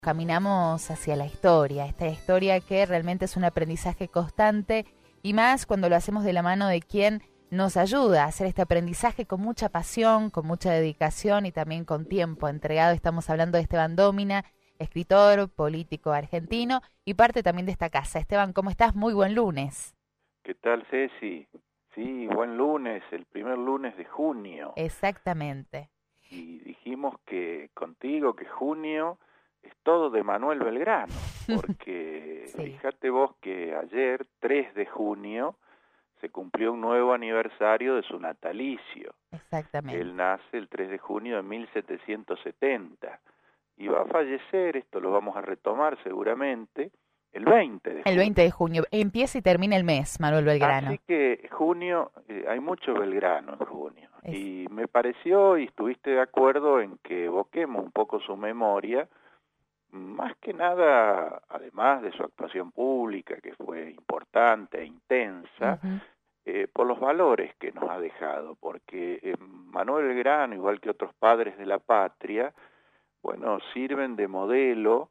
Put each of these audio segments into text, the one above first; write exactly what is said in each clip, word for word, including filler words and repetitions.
caminamos hacia la historia, esta historia que realmente es un aprendizaje constante y más cuando lo hacemos de la mano de quien nos ayuda a hacer este aprendizaje con mucha pasión, con mucha dedicación y también con tiempo entregado. Estamos hablando de Esteban Dómina, escritor, político argentino y parte también de esta casa. Esteban, ¿cómo estás? Muy buen lunes. ¿Qué tal, Ceci? Sí, buen lunes, el primer lunes de junio. Exactamente. Y dijimos que contigo que junio es todo de Manuel Belgrano, porque Sí. Fíjate vos que ayer, tres de junio, se cumplió un nuevo aniversario de su natalicio. Exactamente. Él nace el tres de junio de mil setecientos setenta y va a fallecer, esto lo vamos a retomar seguramente, el veinte de junio. El veinte de junio. Empieza y termina el mes, Manuel Belgrano. Así que junio, eh, hay mucho Belgrano en junio. Es... Y me pareció, y estuviste de acuerdo en que evoquemos un poco su memoria, más que nada, además de su actuación pública, que fue importante e intensa, Uh-huh. eh, por los valores que nos ha dejado, porque eh, Manuel Belgrano, igual que otros padres de la patria, bueno, sirven de modelo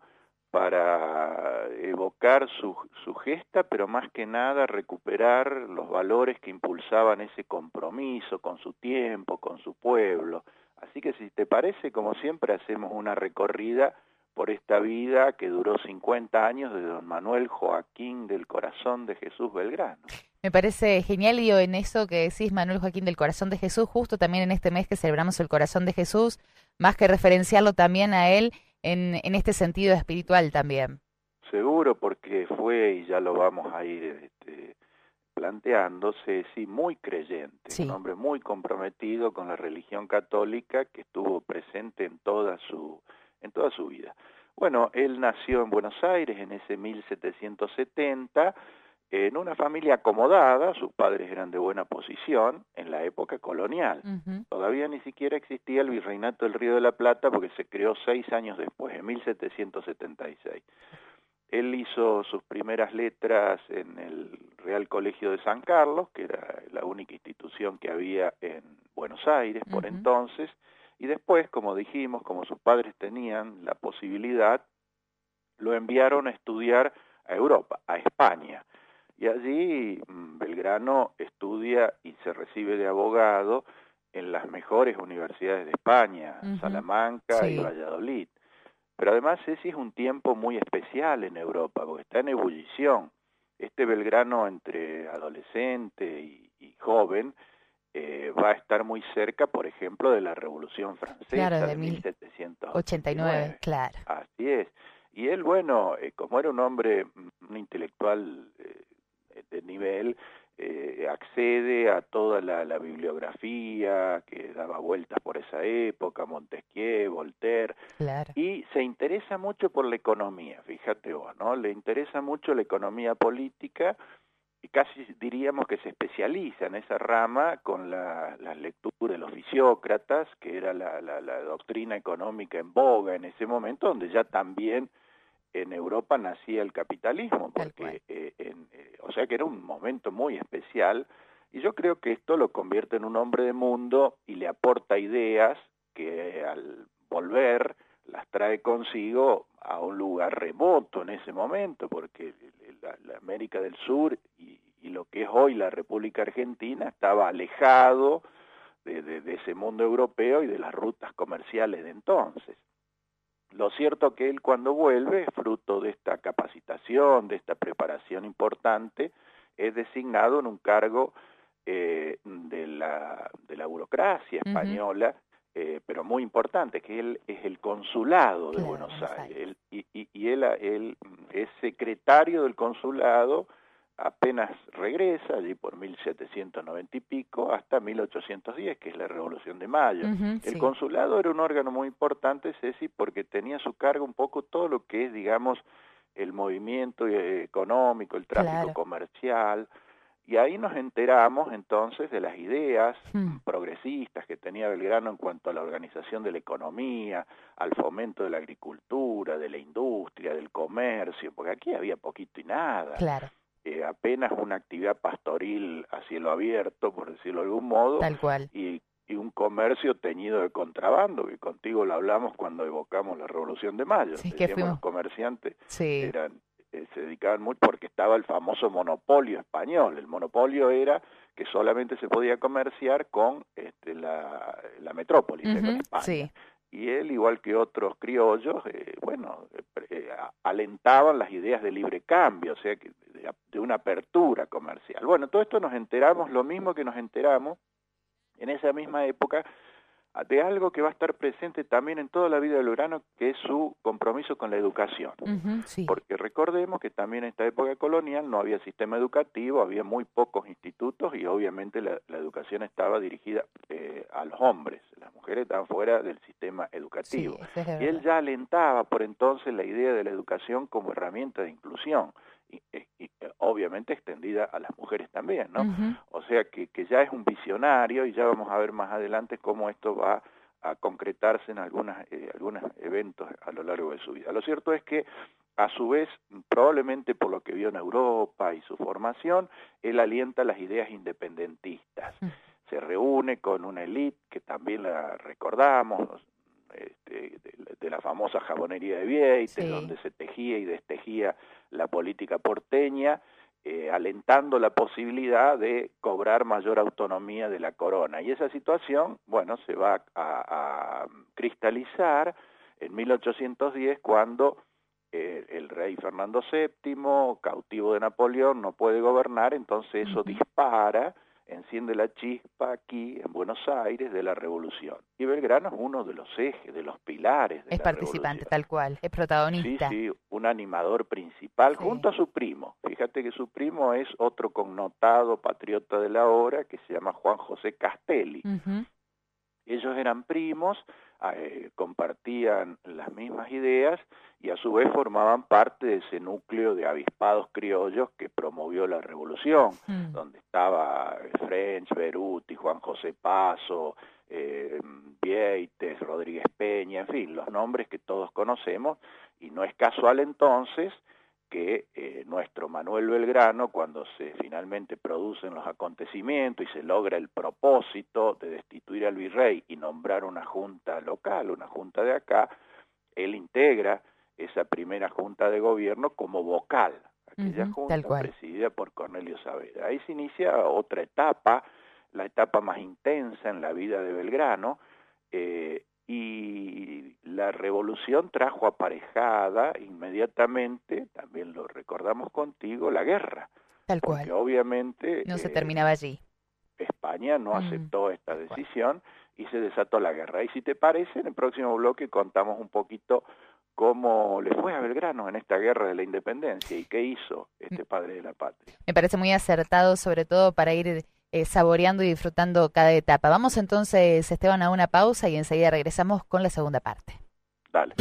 para evocar su, su gesta, pero más que nada recuperar los valores que impulsaban ese compromiso con su tiempo, con su pueblo. Así que si te parece, como siempre, hacemos una recorrida por esta vida que duró cincuenta años de don Manuel Joaquín del Corazón de Jesús Belgrano. Me parece genial, y en eso que decís, Manuel Joaquín del Corazón de Jesús, justo también en este mes que celebramos el Corazón de Jesús, más que referenciarlo también a él en, en este sentido espiritual también. Seguro, porque fue, y ya lo vamos a ir este, planteándose, sí, muy creyente, Sí. Un hombre muy comprometido con la religión católica que estuvo presente en toda su, en toda su vida. Bueno, él nació en Buenos Aires en ese mil setecientos setenta, en una familia acomodada, sus padres eran de buena posición en la época colonial. Uh-huh. Todavía ni siquiera existía el Virreinato del Río de la Plata porque se creó seis años después, en mil setecientos setenta y seis. Él hizo sus primeras letras en el Real Colegio de San Carlos, que era la única institución que había en Buenos Aires por Uh-huh. entonces, y después, como dijimos, como sus padres tenían la posibilidad, lo enviaron a estudiar a Europa, a España. Y allí Belgrano estudia y se recibe de abogado en las mejores universidades de España, Uh-huh. Salamanca Sí. y Valladolid. Pero además ese es un tiempo muy especial en Europa, porque está en ebullición. Este Belgrano entre adolescente y, y joven eh, va a estar muy cerca, por ejemplo, de la Revolución Francesa, Claro, de, de mil mil setecientos ochenta y nueve, claro. Así es. Y él, bueno, eh, como era un hombre, un intelectual eh, de nivel, eh, accede a toda la, la bibliografía que daba vueltas por esa época, Montesquieu, Voltaire, Claro. y se interesa mucho por la economía, fíjate vos, ¿no? Le interesa mucho la economía política y casi diríamos que se especializa en esa rama con la, las lecturas de los fisiócratas, que era la, la, la doctrina económica en boga en ese momento, donde ya también en Europa nacía el capitalismo, porque eh, en, eh, o sea que era un momento muy especial, y yo creo que esto lo convierte en un hombre de mundo y le aporta ideas que eh, al volver las trae consigo a un lugar remoto en ese momento, porque la, la América del Sur y, y lo que es hoy la República Argentina estaba alejado de, de, de ese mundo europeo y de las rutas comerciales de entonces. Lo cierto que él cuando vuelve, fruto de esta capacitación, de esta preparación importante, es designado en un cargo eh, de, la, de la burocracia española, uh-huh. eh, pero muy importante, que él es el consulado de claro, Buenos, Buenos Aires, Aires. Él, y, y, y él, él es secretario del consulado, apenas regresa, allí por mil setecientos noventa y pico, hasta mil ochocientos diez, que es la Revolución de Mayo. Uh-huh, el sí. consulado era un órgano muy importante, Ceci, porque tenía a su cargo un poco todo lo que es, digamos, el movimiento económico, el tráfico claro. comercial, y ahí nos enteramos entonces de las ideas hmm. progresistas que tenía Belgrano en cuanto a la organización de la economía, al fomento de la agricultura, de la industria, del comercio, porque aquí había poquito y nada. Claro. Eh, apenas una actividad pastoril a cielo abierto, por decirlo de algún modo, Tal cual. y, y un comercio teñido de contrabando, que contigo lo hablamos cuando evocamos la Revolución de Mayo. Sí, Decíamos, que fuimos... los comerciantes sí. eran, eh, se dedicaban mucho porque estaba el famoso monopolio español. El monopolio era que solamente se podía comerciar con este, la, la metrópoli, uh-huh, con España. Sí. Y él, igual que otros criollos, eh, bueno, eh, alentaban las ideas de libre cambio, o sea, que de, de una apertura comercial. Bueno, todo esto nos enteramos, lo mismo que nos enteramos en esa misma época, de algo que va a estar presente también en toda la vida del Belgrano, que es su compromiso con la educación. Uh-huh, sí. Porque recordemos que también en esta época colonial no había sistema educativo, había muy pocos institutos y obviamente la, la educación estaba dirigida eh, a los hombres, las mujeres estaban fuera del sistema educativo. Sí, es y él ya alentaba por entonces la idea de la educación como herramienta de inclusión. Y, y, y obviamente extendida a las mujeres también, ¿no? Uh-huh. O sea que, que ya es un visionario y ya vamos a ver más adelante cómo esto va a concretarse en algunas, eh, algunos eventos a lo largo de su vida. Lo cierto es que, a su vez, probablemente por lo que vio en Europa y su formación, él alienta las ideas independentistas. Uh-huh. Se reúne con una élite que también la recordamos, Este, de, de la famosa jabonería de Vieites, sí, donde se tejía y destejía la política porteña, eh, alentando la posibilidad de cobrar mayor autonomía de la corona. Y esa situación, bueno, se va a, a cristalizar en mil ochocientos diez cuando eh, el rey Fernando séptimo, cautivo de Napoleón, no puede gobernar, entonces eso uh-huh. dispara, enciende la chispa aquí en Buenos Aires de la revolución. Y Belgrano es uno de los ejes, de los pilares de es la participante, revolución. Tal cual, es protagonista. Sí, sí, un animador principal sí. junto a su primo. Fíjate que su primo es otro connotado patriota de la hora que se llama Juan José Castelli. Uh-huh. Ellos eran primos, eh, compartían las mismas ideas y a su vez formaban parte de ese núcleo de avispados criollos que promovió la revolución, mm. donde estaba French, Beruti, Juan José Paso, eh, Vieites, Rodríguez Peña, en fin, los nombres que todos conocemos, y no es casual entonces que eh, nuestro Manuel Belgrano, cuando se finalmente producen los acontecimientos y se logra el propósito de destituir al virrey y nombrar una junta local, una junta de acá, él integra esa primera junta de gobierno como vocal, aquella uh-huh, junta presidida por Cornelio Saavedra. Ahí se inicia otra etapa, la etapa más intensa en la vida de Belgrano, eh, y la revolución trajo aparejada inmediatamente, también lo recordamos contigo, la guerra. Tal cual. Porque obviamente no se eh, terminaba allí. España no mm, aceptó esta decisión y se desató la guerra. Y si te parece, en el próximo bloque contamos un poquito cómo le fue a Belgrano en esta guerra de la independencia y qué hizo este padre de la patria. Me parece muy acertado, sobre todo para ir eh, saboreando y disfrutando cada etapa. Vamos entonces, Esteban, a una pausa y enseguida regresamos con la segunda parte. Dale.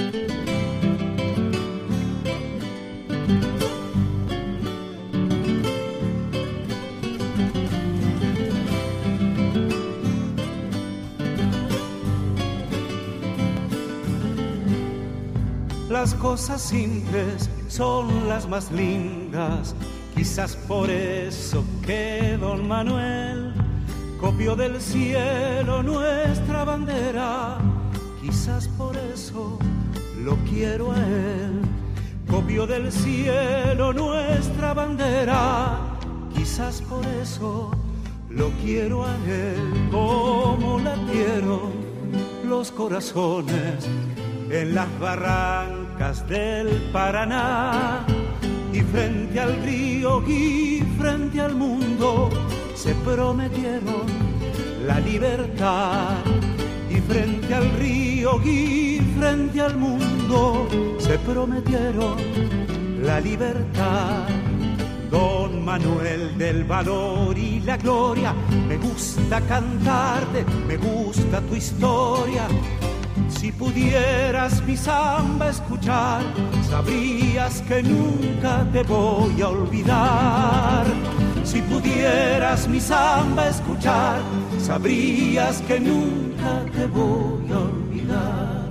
Las cosas simples son las más lindas, quizás por eso que don Manuel copió del cielo nuestra bandera, quizás por eso lo quiero a él. Copió del cielo nuestra bandera, quizás por eso lo quiero a él. Como la quiero los corazones en las barrancas del Paraná, y frente al río y frente al mundo se prometieron la libertad. Y frente al río y frente al mundo se prometieron la libertad. Don Manuel del valor y la gloria, me gusta cantarte, me gusta tu historia. Si pudieras mi samba escuchar, sabrías que nunca te voy a olvidar. Si pudieras mi samba escuchar, sabrías que nunca te voy a olvidar.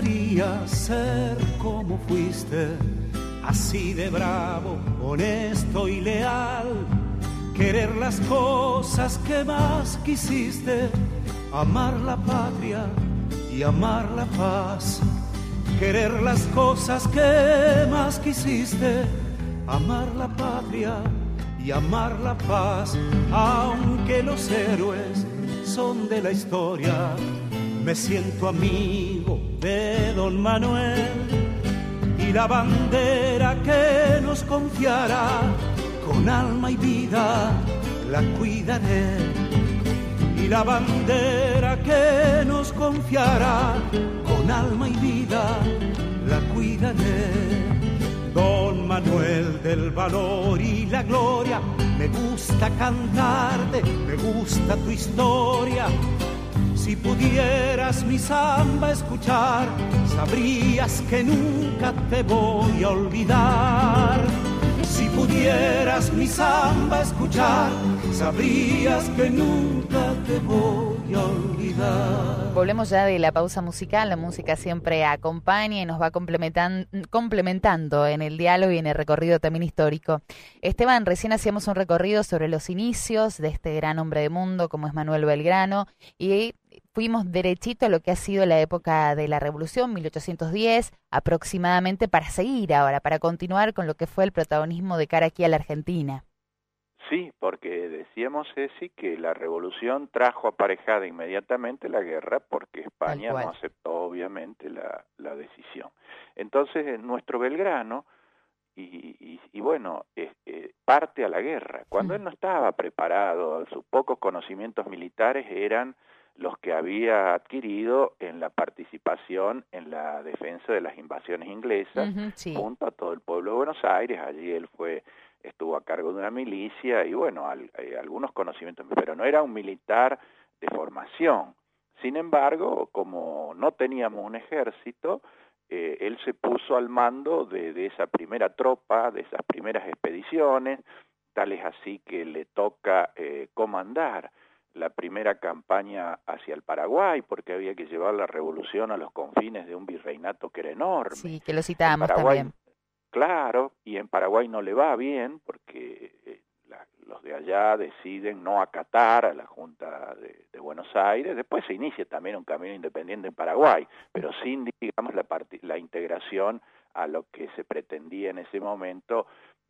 gustaría ser como fuiste, así de bravo, honesto y leal, querer las cosas que más quisiste, amar la patria y amar la paz. Querer las cosas que más quisiste, amar la patria y amar la paz. Aunque los héroes son de la historia, me siento amigo de don Manuel, y la bandera que nos confiará con alma y vida la cuidaré. Y la bandera que nos confiará con alma y vida la cuidaré. Don Manuel del valor y la gloria, me gusta cantarte, me gusta tu historia. Si pudieras mi samba escuchar, sabrías que nunca te voy a olvidar. Si pudieras mi samba escuchar, sabrías que nunca te voy a olvidar. Volvemos ya de la pausa musical. La música siempre acompaña y nos va complementan, complementando en el diálogo y en el recorrido también histórico. Esteban, recién hacíamos un recorrido sobre los inicios de este gran hombre de mundo como es Manuel Belgrano, y fuimos derechito a lo que ha sido la época de la Revolución, mil ochocientos diez aproximadamente, para seguir ahora, para continuar con lo que fue el protagonismo de cara aquí a la Argentina. Sí, porque decíamos, Ceci, que la Revolución trajo aparejada inmediatamente la guerra, porque España no aceptó obviamente la, la decisión. Entonces, nuestro Belgrano, y, y, y bueno, eh, eh, parte a la guerra. Cuando mm. él no estaba preparado, sus pocos conocimientos militares eran los que había adquirido en la participación en la defensa de las invasiones inglesas, uh-huh, sí. junto a todo el pueblo de Buenos Aires. Allí él fue estuvo a cargo de una milicia y bueno, al, eh, algunos conocimientos, pero no era un militar de formación. Sin embargo, como no teníamos un ejército, eh, él se puso al mando de, de esa primera tropa, de esas primeras expediciones, tal es así que le toca eh, comandar la primera campaña hacia el Paraguay, porque había que llevar la revolución a los confines de un virreinato que era enorme. Sí, que lo citábamos también. Claro, y en Paraguay no le va bien, porque eh, la, los de allá deciden no acatar a la Junta de, de Buenos Aires. Después se inicia también un camino independiente en Paraguay, pero sin, digamos, la, part- la integración a lo que se pretendía en ese momento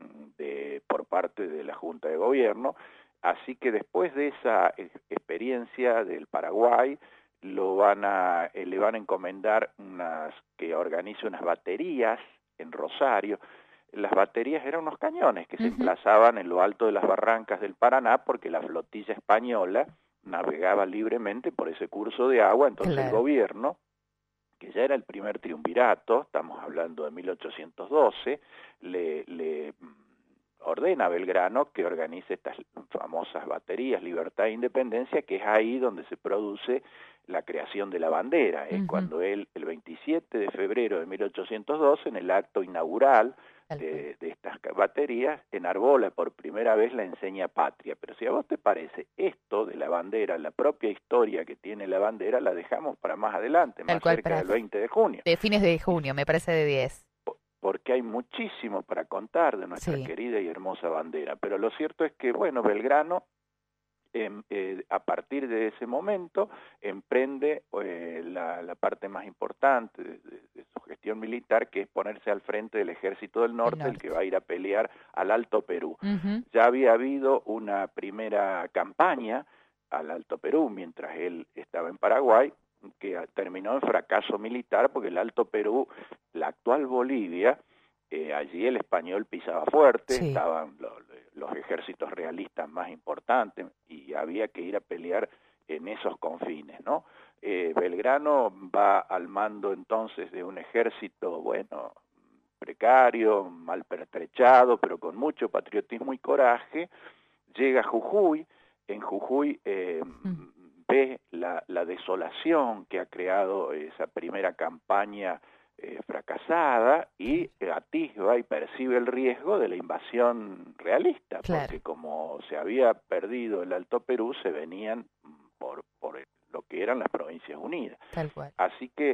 de, por parte de la Junta de Gobierno. Así que después de esa experiencia del Paraguay, lo van a, eh, le van a encomendar unas, que organice unas baterías en Rosario. Las baterías eran unos cañones que uh-huh. se emplazaban en lo alto de las barrancas del Paraná, porque la flotilla española navegaba libremente por ese curso de agua. Entonces claro. el gobierno, que ya era el primer triunvirato, estamos hablando de mil ochocientos doce, le... le ordena a Belgrano que organice estas famosas baterías Libertad e Independencia, que es ahí donde se produce la creación de la bandera, ¿eh? uh-huh. cuando él, el veintisiete de febrero de mil ochocientos doce, en el acto inaugural de, de estas baterías, enarbola por primera vez la enseña patria. Pero si a vos te parece esto de la bandera, la propia historia que tiene la bandera, la dejamos para más adelante, más cerca del veinte de junio. De fines de junio, me parece de diez. Porque hay muchísimo para contar de nuestra sí. querida y hermosa bandera. Pero lo cierto es que, bueno, Belgrano, eh, eh, a partir de ese momento, emprende eh, la, la parte más importante de, de, de su gestión militar, que es ponerse al frente del Ejército del Norte, el, norte. el que va a ir a pelear al Alto Perú. Uh-huh. Ya había habido una primera campaña al Alto Perú, mientras él estaba en Paraguay, que terminó en fracaso militar, porque el Alto Perú, la actual Bolivia, eh, allí el español pisaba fuerte, sí. estaban los, los ejércitos realistas más importantes y había que ir a pelear en esos confines, ¿no? Eh, Belgrano va al mando entonces de un ejército, bueno, precario, mal pertrechado, pero con mucho patriotismo y coraje. Llega a Jujuy, en Jujuy eh, mm. ve la, la desolación que ha creado esa primera campaña eh, fracasada y eh, atisba y percibe el riesgo de la invasión realista, claro. porque como se había perdido el Alto Perú, se venían por, por lo que eran las Provincias Unidas. Tal cual. Así que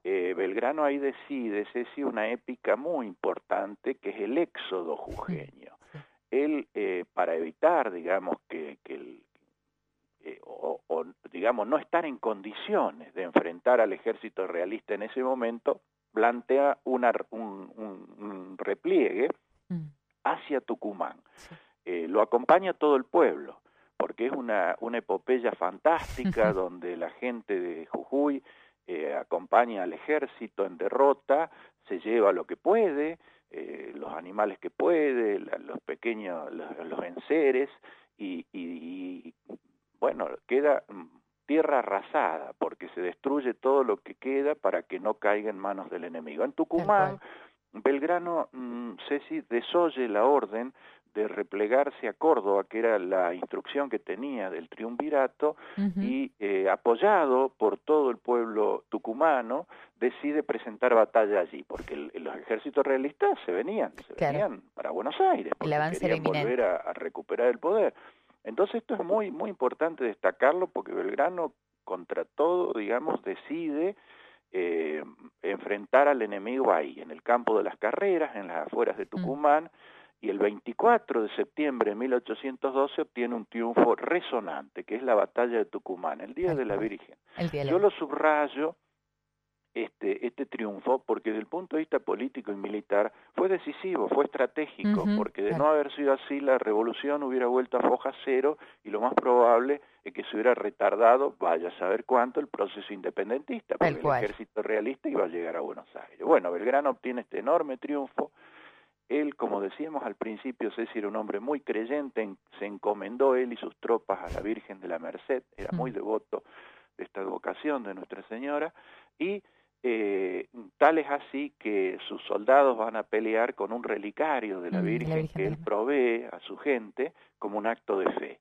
eh, Belgrano ahí decide, Ceci, una épica muy importante que es el éxodo jujeño. Sí. Él, eh, para evitar, digamos, que, que el, eh, o, o, digamos, no estar en condiciones de enfrentar al ejército realista en ese momento, plantea una, un, un, un repliegue mm. hacia Tucumán. Sí. Eh, lo acompaña todo el pueblo, porque es una, una epopeya fantástica donde la gente de Jujuy eh, acompaña al ejército en derrota, se lleva lo que puede, eh, los animales que puede, la, los pequeños, los, los enseres, y, y, y bueno, queda tierra arrasada, porque se destruye todo lo que queda para que no caiga en manos del enemigo. En Tucumán, Belgrano, mmm, Ceci, desoye la orden de replegarse a Córdoba, que era la instrucción que tenía del triunvirato, uh-huh. y eh, apoyado por todo el pueblo tucumano, decide presentar batalla allí, porque el, los ejércitos realistas se venían, se claro. venían para Buenos Aires, porque querían volver a, a recuperar el poder. Entonces esto es muy, muy importante destacarlo, porque Belgrano, contra todo, digamos, decide eh, enfrentar al enemigo ahí, en el campo de las Carreras, en las afueras de Tucumán, uh-huh. y el veinticuatro de septiembre de mil ochocientos doce obtiene un triunfo resonante, que es la batalla de Tucumán, el Día de la Virgen. Yo lo subrayo, este, este triunfo, porque desde el punto de vista político y militar fue decisivo, fue estratégico, uh-huh, porque de claro. no haber sido así, la revolución hubiera vuelto a foja cero, y lo más probable es que se hubiera retardado, vaya a saber cuánto, el proceso independentista, porque el, el ejército realista iba a llegar a Buenos Aires. Bueno, Belgrano obtiene este enorme triunfo. Él, como decíamos al principio, Ceci era un hombre muy creyente, se encomendó él y sus tropas a la Virgen de la Merced, era muy devoto de esta advocación de Nuestra Señora, y eh, tal es así que sus soldados van a pelear con un relicario de la Virgen, la Virgen que él provee a su gente como un acto de fe.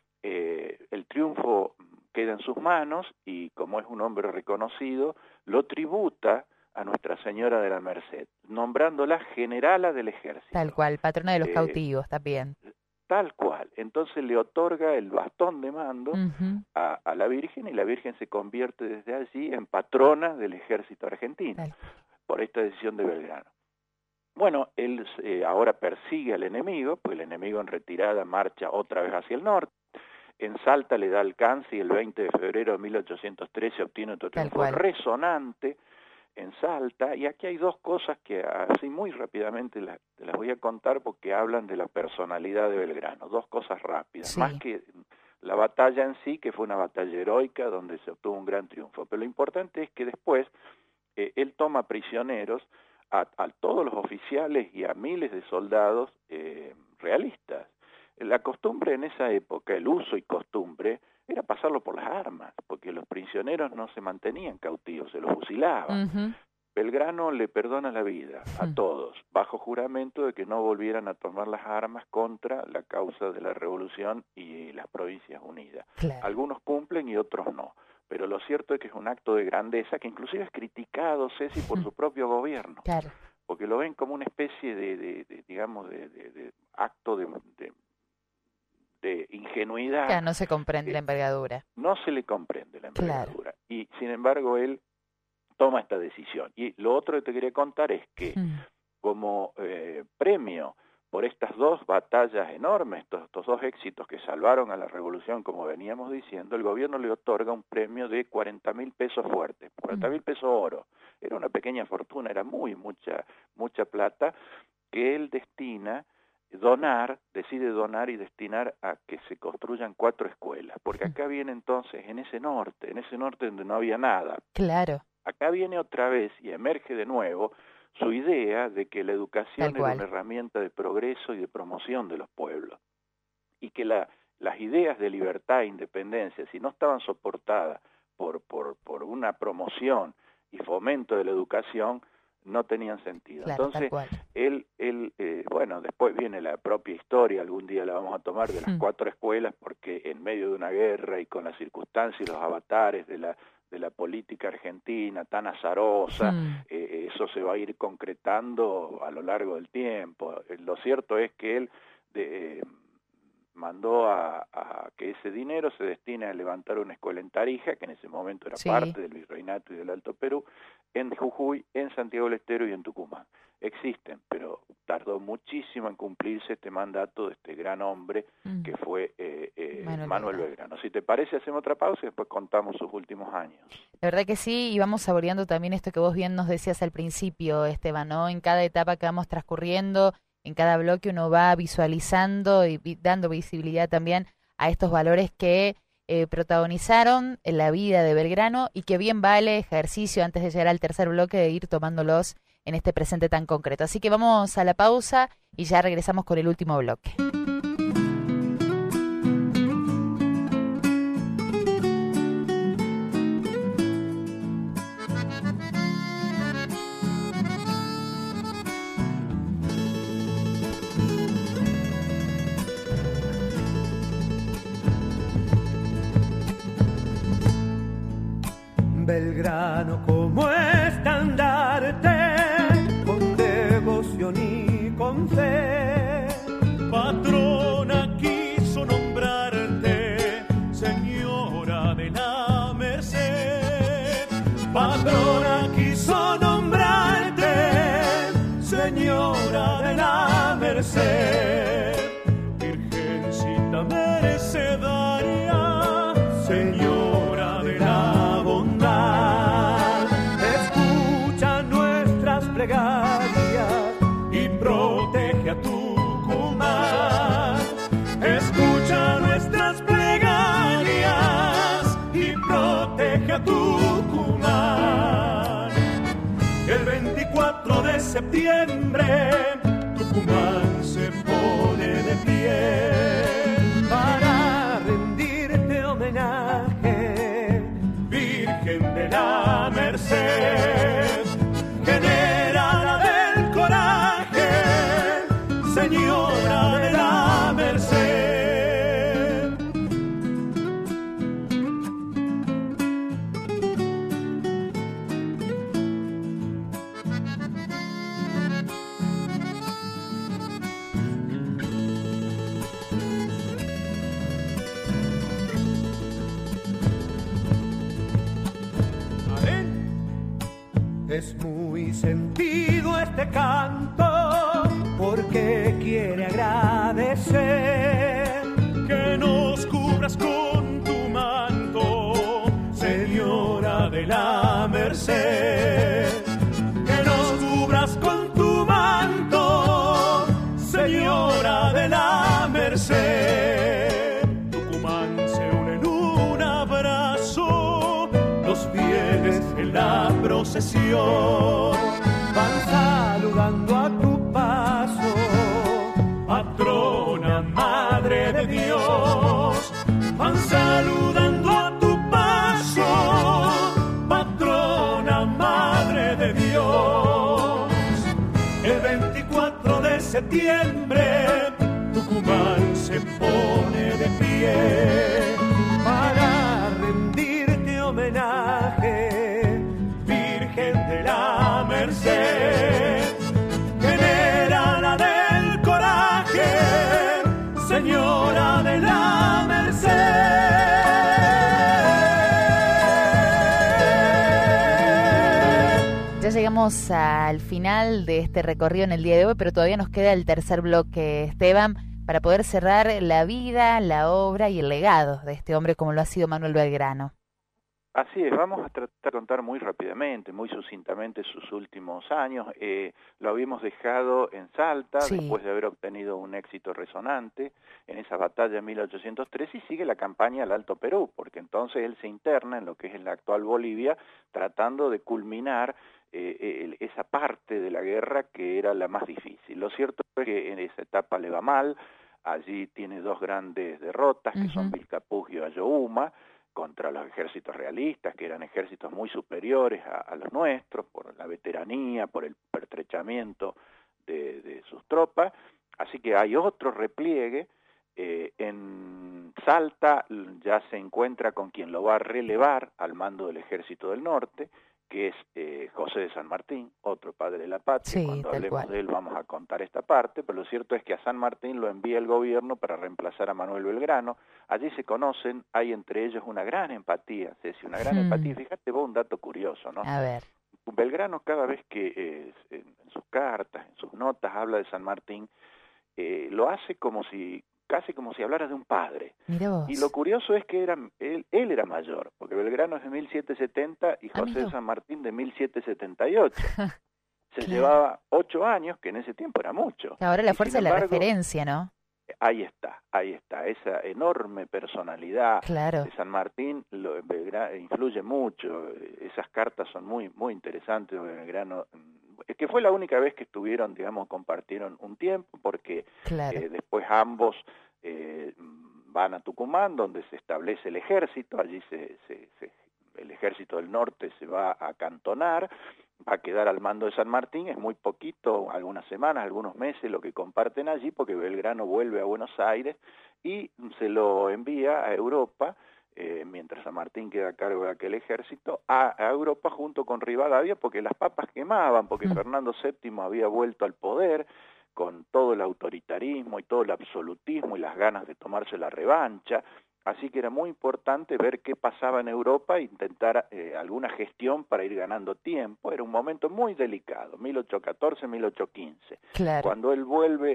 Eh, el triunfo queda en sus manos y, como es un hombre reconocido, lo tributa a Nuestra Señora de la Merced, nombrándola generala del ejército. Tal cual, patrona de los eh, cautivos también. Tal cual. Entonces le otorga el bastón de mando uh-huh. a, a la Virgen, y la Virgen se convierte desde allí en patrona del ejército argentino, Tal. por esta decisión de Belgrano. Bueno, él eh, ahora persigue al enemigo, pues el enemigo en retirada marcha otra vez hacia el norte. En Salta le da alcance y el veinte de febrero de mil ochocientos trece obtiene otro triunfo resonante en Salta, y aquí hay dos cosas que así muy rápidamente las, te las voy a contar porque hablan de la personalidad de Belgrano, dos cosas rápidas, sí. más que la batalla en sí, que fue una batalla heroica donde se obtuvo un gran triunfo, pero lo importante es que después eh, él toma prisioneros a, a todos los oficiales y a miles de soldados eh, realistas. La costumbre en esa época, el uso y costumbre, era pasarlo por las armas, porque los prisioneros no se mantenían cautivos, se los fusilaban. Uh-huh. Belgrano le perdona la vida a uh-huh. todos, bajo juramento de que no volvieran a tomar las armas contra la causa de la revolución y las Provincias Unidas. Claro. Algunos cumplen y otros no, pero lo cierto es que es un acto de grandeza que inclusive es criticado, Ceci, por uh-huh. su propio gobierno, claro. porque lo ven como una especie de, de, de digamos, de, de, de acto de... de de ingenuidad. Ya no se comprende eh, la envergadura. No se le comprende la envergadura. Claro. Y sin embargo él toma esta decisión. Y lo otro que te quería contar es que mm. como eh, premio por estas dos batallas enormes, estos, estos dos éxitos que salvaron a la revolución, como veníamos diciendo, el gobierno le otorga un premio de cuarenta mil pesos fuertes, cuarenta mil pesos oro. Era una pequeña fortuna, era muy, mucha, mucha plata, que él destina donar, decide donar y destinar a que se construyan cuatro escuelas, porque acá viene entonces, en ese norte, en ese norte donde no había nada. Claro. Acá viene otra vez y emerge de nuevo su idea de que la educación era una herramienta de progreso y de promoción de los pueblos, y que la, las ideas de libertad e independencia, si no estaban soportadas por, por, por una promoción y fomento de la educación, no tenían sentido. Claro, entonces él, él eh, bueno, después viene la propia historia, algún día la vamos a tomar, de las mm. cuatro escuelas, porque en medio de una guerra y con las circunstancias y los avatares de la de la política argentina tan azarosa, mm. eh, eso se va a ir concretando a lo largo del tiempo. Eh, lo cierto es que él de, eh, mandó a, a que ese dinero se destine a levantar una escuela en Tarija, que en ese momento era sí. parte del Virreinato y del Alto Perú, en Jujuy, en Santiago del Estero y en Tucumán. Existen, pero tardó muchísimo en cumplirse este mandato de este gran hombre mm. que fue eh, eh, Manuel, Manuel Belgrano. Si te parece, hacemos otra pausa y después contamos sus últimos años. La verdad que sí, y vamos saboreando también esto que vos bien nos decías al principio, Esteban, ¿no? En cada etapa que vamos transcurriendo, en cada bloque uno va visualizando y dando visibilidad también a estos valores que eh, protagonizaron en la vida de Belgrano y que bien vale ejercicio antes de llegar al tercer bloque de ir tomándolos en este presente tan concreto. Así que vamos a la pausa y ya regresamos con el último bloque. Belgrano como estandarte, con devoción y con fe. Patrona quiso nombrarte, señora de la Merced. Patrona quiso nombrarte, señora de la Merced. Virgencita mercedaria, señora de la bondad. Escucha nuestras plegarias y protege a Tucumán. Escucha nuestras plegarias y protege a Tucumán. El veinticuatro de septiembre Tucumán se pone de pie para rendirte homenaje, Virgen de la Merced, generala del coraje, señora de la Merced. Es muy sentido este canto porque quiere agradecer que nos cubras con tu manto, señora de la Merced. Que nos cubras con tu manto, señora de la Merced. Tucumán se une en un abrazo, los fieles en la procesión van saludando a tu paso, patrona madre de Dios. Van saludando a tu paso, patrona madre de Dios. El veinticuatro de septiembre Tucumán se pone de pie para rendirte homenaje, Virgen de la Merced, generala del coraje, señora de la Merced. Ya llegamos al final de este recorrido en el día de hoy, pero todavía nos queda el tercer bloque, Esteban, para poder cerrar la vida, la obra y el legado de este hombre como lo ha sido Manuel Belgrano. Así es, vamos a tratar de contar muy rápidamente, muy sucintamente sus últimos años. Eh, lo habíamos dejado en Salta, sí, después de haber obtenido un éxito resonante en esa batalla de mil ochocientos tres, y sigue la campaña al Alto Perú, porque entonces él se interna en lo que es la actual Bolivia, tratando de culminar eh, eh, esa parte de la guerra que era la más difícil. Lo cierto es que en esa etapa le va mal, allí tiene dos grandes derrotas, que uh-huh. son Vilcapugio y Ayohuma, contra los ejércitos realistas, que eran ejércitos muy superiores a, a los nuestros, por la veteranía, por el pertrechamiento de, de sus tropas. Así que hay otro repliegue. Eh, en Salta ya se encuentra con quien lo va a relevar al mando del Ejército del Norte, que es eh, José de San Martín, otro padre de la patria. Sí, Cuando tal hablemos cual. de él vamos a contar esta parte, pero lo cierto es que a San Martín lo envía el gobierno para reemplazar a Manuel Belgrano. Allí se conocen, hay entre ellos una gran empatía, Ceci, una gran Hmm. empatía. Fíjate vos un dato curioso, ¿no? A ver. Belgrano cada vez que eh, en, en sus cartas, en sus notas habla de San Martín, eh, lo hace como si casi como si hablara de un padre. Mira vos. Y lo curioso es que era, él, él era mayor, porque Belgrano es de mil setecientos setenta y José Amigo. de San Martín de mil setecientos setenta y ocho. Se Claro. llevaba ocho años, que en ese tiempo era mucho. Ahora la Y fuerza sin de la embargo, referencia, ¿no? ahí está, ahí está, esa enorme personalidad Claro. de San Martín lo, Belgrano, influye mucho. Esas cartas son muy muy interesantes. Belgrano, es que fue la única vez que estuvieron, digamos, compartieron un tiempo, porque Claro. eh, después ambos eh, van a Tucumán, donde se establece el ejército. Allí se, se, se, el ejército del norte se va a acantonar, va a quedar al mando de San Martín. Es muy poquito, algunas semanas, algunos meses lo que comparten allí, porque Belgrano vuelve a Buenos Aires y se lo envía a Europa, eh, mientras San Martín queda a cargo de aquel ejército, a, a Europa junto con Rivadavia, porque las papas quemaban, porque Mm. Fernando séptimo había vuelto al poder con todo el autoritarismo y todo el absolutismo y las ganas de tomarse la revancha. Así que era muy importante ver qué pasaba en Europa e intentar eh, alguna gestión para ir ganando tiempo. Era un momento muy delicado, mil ochocientos catorce, mil ochocientos quince. Claro. Cuando él vuelve,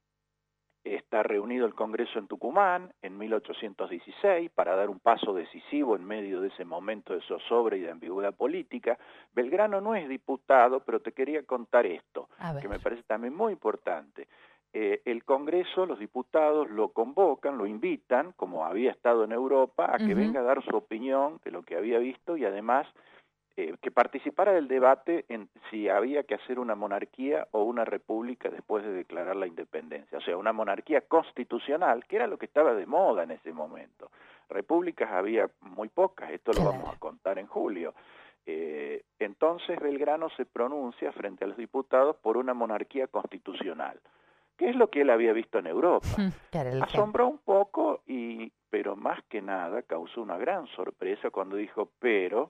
está reunido el Congreso en Tucumán en mil ochocientos dieciséis para dar un paso decisivo en medio de ese momento de zozobra y de ambigüedad política. Belgrano no es diputado, pero te quería contar esto, A ver. que me parece también muy importante. Eh, el Congreso, los diputados lo convocan, lo invitan, como había estado en Europa, a que Ujú. venga a dar su opinión de lo que había visto y además eh, que participara del debate en si había que hacer una monarquía o una república después de declarar la independencia. O sea, una monarquía constitucional, que era lo que estaba de moda en ese momento. Repúblicas había muy pocas, esto lo Claro. vamos a contar en julio. Eh, entonces Belgrano se pronuncia frente a los diputados por una monarquía constitucional, que es lo que él había visto en Europa. Claro, el ejemplo. Asombró un poco, y pero más que nada causó una gran sorpresa cuando dijo, pero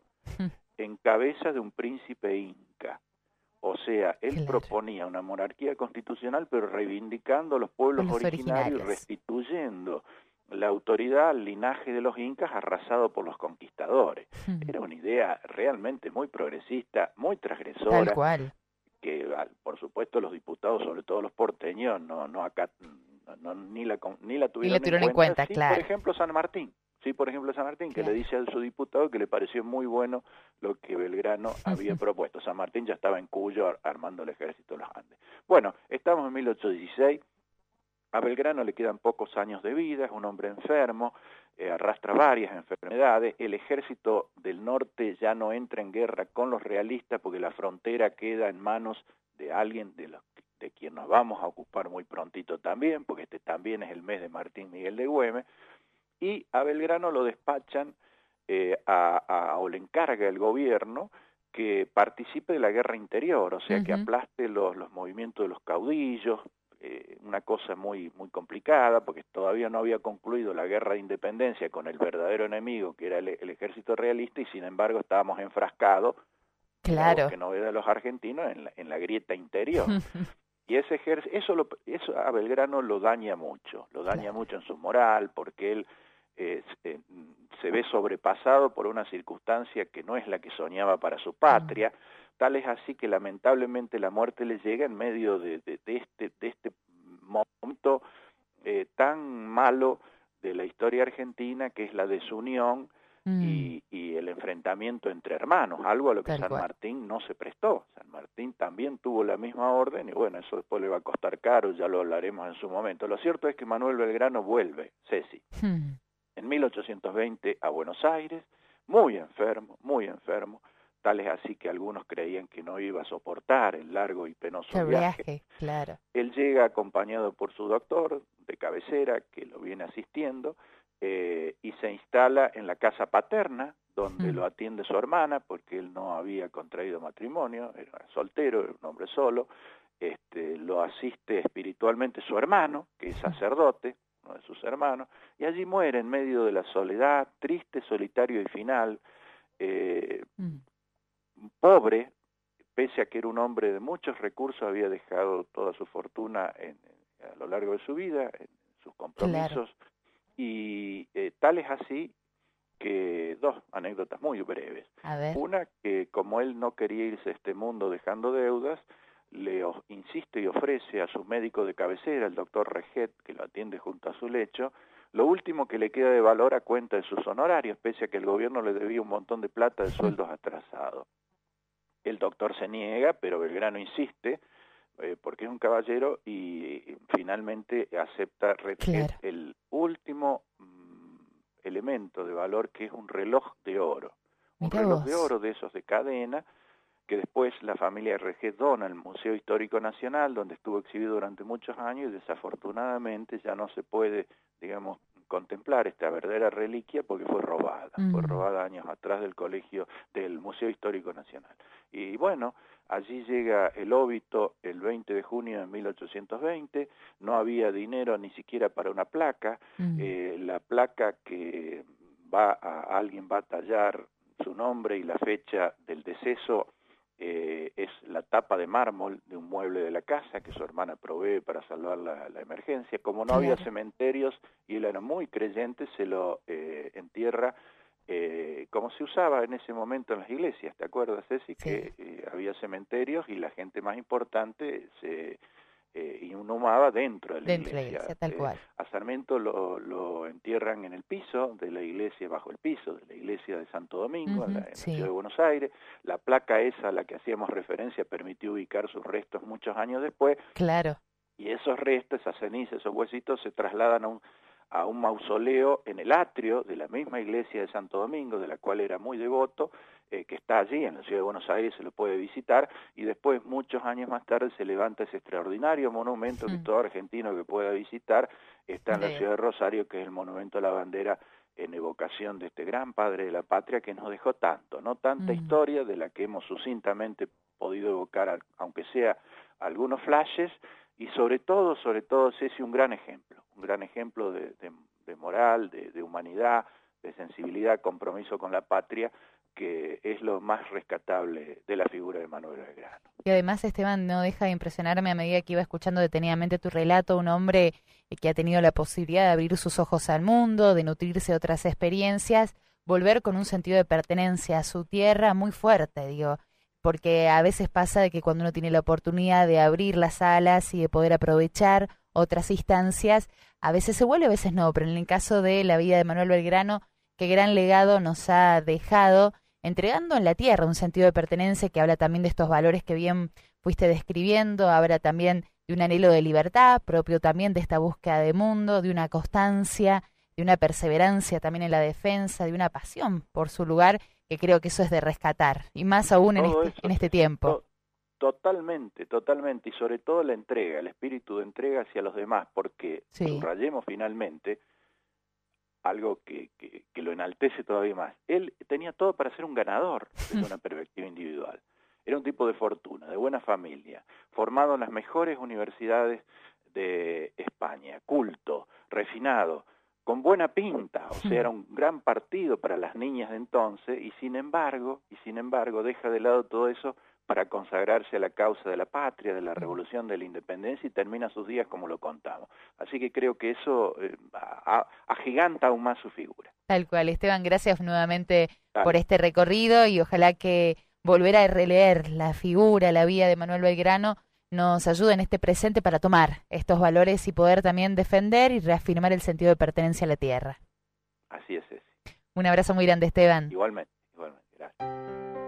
en cabeza de un príncipe inca. O sea, él Claro. proponía una monarquía constitucional, pero reivindicando a los pueblos Pueblos originarios, originarios. restituyendo la autoridad al linaje de los incas arrasado por los conquistadores. Era una idea realmente muy progresista, muy transgresora. Tal cual. Que por supuesto los diputados, sobre todo los porteños, no no acá no, no, ni la ni la tuvieron, la tuvieron en en cuenta. cuenta, Sí, claro. por ejemplo San Martín, sí, por ejemplo San Martín, Claro. que le dice a su diputado que le pareció muy bueno lo que Belgrano había propuesto. San Martín ya estaba en Cuyo armando el ejército de los Andes. Bueno, estamos en mil ochocientos dieciséis. A Belgrano le quedan pocos años de vida, es un hombre enfermo, eh, arrastra varias enfermedades. El ejército del norte ya no entra en guerra con los realistas porque la frontera queda en manos de alguien de, los, de quien nos vamos a ocupar muy prontito también, porque este también es el mes de Martín Miguel de Güemes, y a Belgrano lo despachan eh, a, a, o le encarga el gobierno que participe de la guerra interior, o sea, uh-huh. que aplaste los, los movimientos de los caudillos, eh, una cosa muy muy complicada, porque todavía no había concluido la guerra de independencia con el verdadero enemigo, que era el, el ejército realista, y sin embargo estábamos enfrascados, claro, que no ve de los argentinos, en la, en la grieta interior. Y ese ejército, eso, lo, eso a Belgrano lo daña mucho, lo daña claro. mucho en su moral, porque él eh, se, se ve sobrepasado por una circunstancia que no es la que soñaba para su patria. Mm. Tal es así que lamentablemente la muerte le llega en medio de, de, de, este, de este momento eh, tan malo de la historia argentina, que es la desunión mm. y, y el enfrentamiento entre hermanos, algo a lo que Tal San cual. Martín no se prestó. San Martín también tuvo la misma orden y bueno, eso después le va a costar caro, ya lo hablaremos en su momento. Lo cierto es que Manuel Belgrano vuelve, Ceci, mm. en mil ochocientos veinte a Buenos Aires, muy enfermo, muy enfermo. Tal es así que algunos creían que no iba a soportar el largo y penoso Qué viaje. viaje. Claro. Él llega acompañado por su doctor de cabecera, que lo viene asistiendo, eh, y se instala en la casa paterna, donde mm. lo atiende su hermana, porque él no había contraído matrimonio, era soltero, era un hombre solo. Este, lo asiste espiritualmente su hermano, que es sacerdote, uno de sus hermanos, y allí muere en medio de la soledad, triste, solitario y final. Eh, mm. pobre, pese a que era un hombre de muchos recursos, había dejado toda su fortuna en, en, a lo largo de su vida, en sus compromisos, claro. y eh, tal es así que dos anécdotas muy breves. A ver. Una, que como él no quería irse a este mundo dejando deudas, le insiste y ofrece a su médico de cabecera, el doctor Reget, que lo atiende junto a su lecho, lo último que le queda de valor a cuenta de sus honorarios, pese a que el gobierno le debía un montón de plata de sueldos atrasados. El doctor se niega, pero Belgrano insiste, eh, porque es un caballero, y, y finalmente acepta Reget, claro. el último mmm, elemento de valor, que es un reloj de oro. Un Mirá reloj vos. de oro de esos de cadena, que después la familia Reget dona al Museo Histórico Nacional, donde estuvo exhibido durante muchos años, y desafortunadamente ya no se puede, digamos, contemplar esta verdadera reliquia porque fue robada, mm. fue robada años atrás del colegio, del Museo Histórico Nacional. Y bueno, allí llega el óbito el veinte de junio de mil ochocientos veinte, no había dinero ni siquiera para una placa, mm. eh, la placa que va a, alguien va a tallar su nombre y la fecha del deceso, Eh, es la tapa de mármol de un mueble de la casa que su hermana provee para salvar la, la emergencia. Como no claro. había cementerios y él era muy creyente, se lo eh, entierra eh, como se usaba en ese momento en las iglesias, ¿te acuerdas, Ceci? Sí. Que eh, había cementerios y la gente más importante se eh, inhumaba dentro de la dentro iglesia. De la iglesia tal eh, cual. A Sarmiento lo, lo entierran en el piso de la iglesia, bajo el piso de la iglesia de Santo Domingo, uh-huh, en, la, en sí. la ciudad de Buenos Aires. La placa esa a la que hacíamos referencia permitió ubicar sus restos muchos años después. Claro. Y esos restos, esas cenizas, esos huesitos se trasladan a un, a un mausoleo en el atrio de la misma iglesia de Santo Domingo, de la cual era muy devoto, eh, que está allí en la ciudad de Buenos Aires, se lo puede visitar, y después, muchos años más tarde, se levanta ese extraordinario monumento mm. que todo argentino que pueda visitar está en sí. la ciudad de Rosario, que es el monumento a la bandera, en evocación de este gran padre de la patria que nos dejó tanto, no tanta mm. historia de la que hemos sucintamente podido evocar, aunque sea algunos flashes, y sobre todo, sobre todo, Ceci, un gran ejemplo, un gran ejemplo de, de, de moral, de, de humanidad, de sensibilidad, compromiso con la patria, que es lo más rescatable de la figura de Manuel Belgrano. Y además, Esteban, no deja de impresionarme a medida que iba escuchando detenidamente tu relato, un hombre que ha tenido la posibilidad de abrir sus ojos al mundo, de nutrirse de otras experiencias, volver con un sentido de pertenencia a su tierra muy fuerte, digo, porque a veces pasa de que cuando uno tiene la oportunidad de abrir las alas y de poder aprovechar otras instancias, a veces se vuelve, a veces no, pero en el caso de la vida de Manuel Belgrano, qué gran legado nos ha dejado, entregando en la tierra un sentido de pertenencia que habla también de estos valores que bien fuiste describiendo, habla también de un anhelo de libertad, propio también de esta búsqueda de mundo, de una constancia, de una perseverancia también en la defensa, de una pasión por su lugar, que creo que eso es de rescatar, y más aún en este, en este tiempo. To- totalmente, totalmente, y sobre todo la entrega, el espíritu de entrega hacia los demás, porque sí. subrayemos finalmente algo que, que, que lo enaltece todavía más. Él tenía todo para ser un ganador desde una perspectiva individual. Era un tipo de fortuna, de buena familia, formado en las mejores universidades de España, culto, refinado, con buena pinta, o sea, era un gran partido para las niñas de entonces, y sin embargo, y sin embargo, deja de lado todo eso para consagrarse a la causa de la patria, de la revolución, de la independencia, y termina sus días como lo contamos. Así que creo que eso eh, a, agiganta aún más su figura. Tal cual. Esteban, gracias nuevamente Dale. por este recorrido, y ojalá que volver a releer la figura, la vida de Manuel Belgrano nos ayude en este presente para tomar estos valores y poder también defender y reafirmar el sentido de pertenencia a la tierra. Así es, Ceci. Un abrazo muy grande, Esteban. Igualmente, igualmente. Gracias.